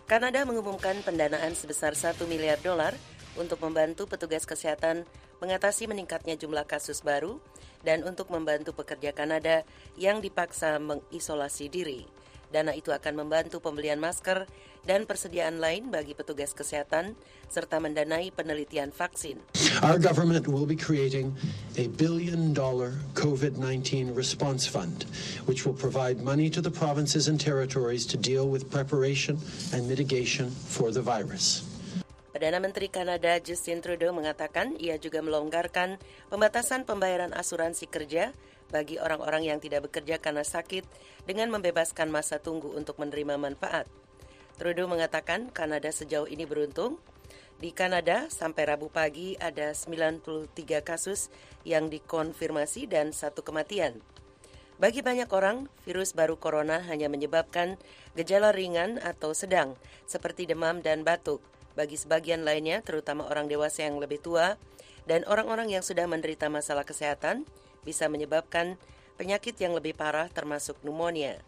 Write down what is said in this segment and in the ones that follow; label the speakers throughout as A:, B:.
A: Kanada mengumumkan pendanaan sebesar $1 miliar untuk membantu petugas kesehatan mengatasi meningkatnya jumlah kasus baru dan untuk membantu pekerja Kanada yang dipaksa mengisolasi diri. Dana itu akan membantu pembelian masker dan persediaan lain bagi petugas kesehatan serta mendanai penelitian vaksin.
B: Our government will be creating a $1 billion COVID-19 response fund, which will provide money to the provinces and territories to deal with preparation and mitigation for the virus.
A: Perdana Menteri Kanada Justin Trudeau mengatakan ia juga melonggarkan pembatasan pembayaran asuransi kerja bagi orang-orang yang tidak bekerja karena sakit dengan membebaskan masa tunggu untuk menerima manfaat. Trudeau mengatakan Kanada sejauh ini beruntung. Di Kanada sampai Rabu pagi ada 93 kasus yang dikonfirmasi dan 1 kematian. Bagi banyak orang, virus baru corona hanya menyebabkan gejala ringan atau sedang seperti demam dan batuk. Bagi sebagian lainnya, terutama orang dewasa yang lebih tua dan orang-orang yang sudah menderita masalah kesehatan, bisa menyebabkan penyakit yang lebih parah termasuk pneumonia.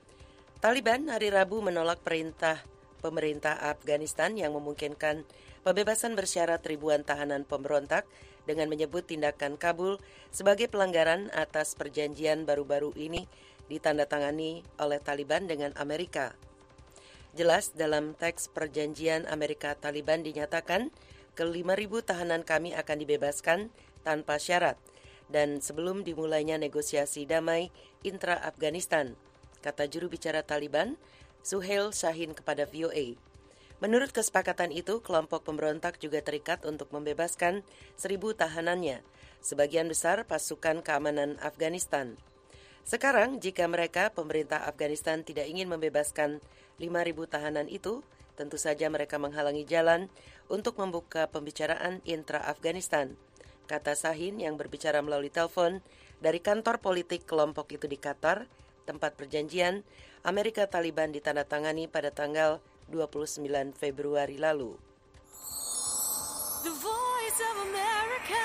A: Taliban hari Rabu menolak perintah pemerintah Afghanistan yang memungkinkan pembebasan bersyarat ribuan tahanan pemberontak dengan menyebut tindakan Kabul sebagai pelanggaran atas perjanjian baru-baru ini ditandatangani oleh Taliban dengan Amerika. Jelas dalam teks perjanjian Amerika-Taliban dinyatakan ke-5.000 tahanan kami akan dibebaskan tanpa syarat dan sebelum dimulainya negosiasi damai intra-Afghanistan, kata juru bicara Taliban, Suhail Shaheen kepada VOA. Menurut kesepakatan itu, kelompok pemberontak juga terikat untuk membebaskan 1.000 tahanannya, sebagian besar pasukan keamanan Afghanistan. Sekarang, jika mereka, pemerintah Afghanistan, tidak ingin membebaskan 5.000 tahanan itu, tentu saja mereka menghalangi jalan untuk membuka pembicaraan intra-Afghanistan, kata Shaheen yang berbicara melalui telepon dari kantor politik kelompok itu di Qatar, tempat perjanjian Amerika Taliban ditandatangani pada tanggal 29 Februari lalu. The Voice of America,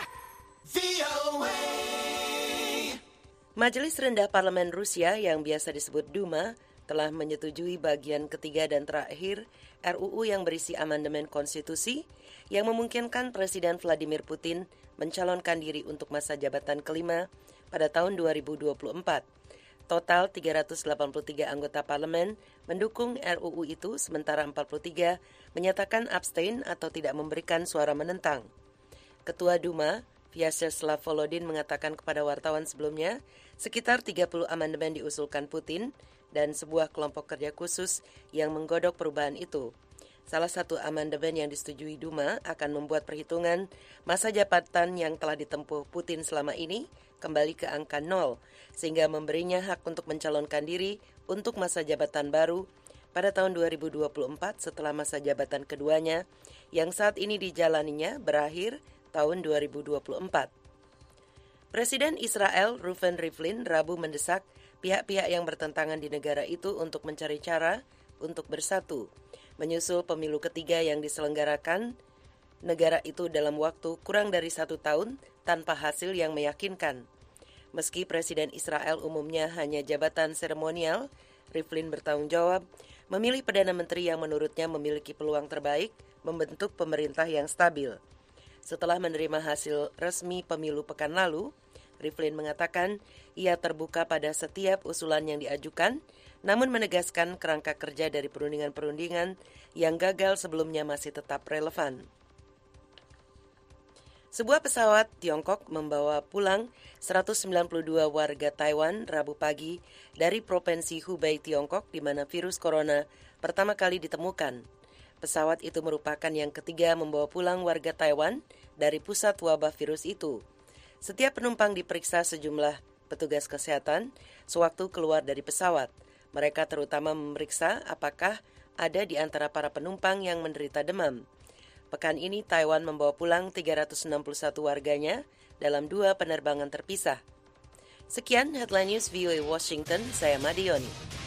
A: VOA. Majelis Rendah Parlemen Rusia yang biasa disebut Duma telah menyetujui bagian ketiga dan terakhir RUU yang berisi amandemen konstitusi yang memungkinkan Presiden Vladimir Putin mencalonkan diri untuk masa jabatan kelima pada tahun 2024. Total 383 anggota parlemen mendukung RUU itu, sementara 43 menyatakan abstain atau tidak memberikan suara menentang. Ketua Duma, Vyacheslav Volodin, mengatakan kepada wartawan sebelumnya, sekitar 30 amandemen diusulkan Putin dan sebuah kelompok kerja khusus yang menggodok perubahan itu. Salah satu amandemen yang disetujui Duma akan membuat perhitungan masa jabatan yang telah ditempuh Putin selama ini kembali ke angka 0, sehingga memberinya hak untuk mencalonkan diri untuk masa jabatan baru pada tahun 2024 setelah masa jabatan keduanya yang saat ini dijalaninya berakhir tahun 2024. Presiden Israel Reuven Rivlin Rabu mendesak pihak-pihak yang bertentangan di negara itu untuk mencari cara untuk bersatu, menyusul pemilu ketiga yang diselenggarakan negara itu dalam waktu kurang dari 1 tahun tanpa hasil yang meyakinkan. Meski Presiden Israel umumnya hanya jabatan seremonial, Rivlin bertanggung jawab memilih Perdana Menteri yang menurutnya memiliki peluang terbaik membentuk pemerintah yang stabil. Setelah menerima hasil resmi pemilu pekan lalu, Rivlin mengatakan ia terbuka pada setiap usulan yang diajukan, namun menegaskan kerangka kerja dari perundingan-perundingan yang gagal sebelumnya masih tetap relevan. Sebuah pesawat Tiongkok membawa pulang 192 warga Taiwan Rabu pagi dari provinsi Hubei, Tiongkok, di mana virus corona pertama kali ditemukan. Pesawat itu merupakan yang ketiga membawa pulang warga Taiwan dari pusat wabah virus itu. Setiap penumpang diperiksa sejumlah petugas kesehatan sewaktu keluar dari pesawat. Mereka terutama memeriksa apakah ada di antara para penumpang yang menderita demam. Pekan ini Taiwan membawa pulang 361 warganya dalam 2 penerbangan terpisah. Sekian Headline News VOA Washington, saya Madioni.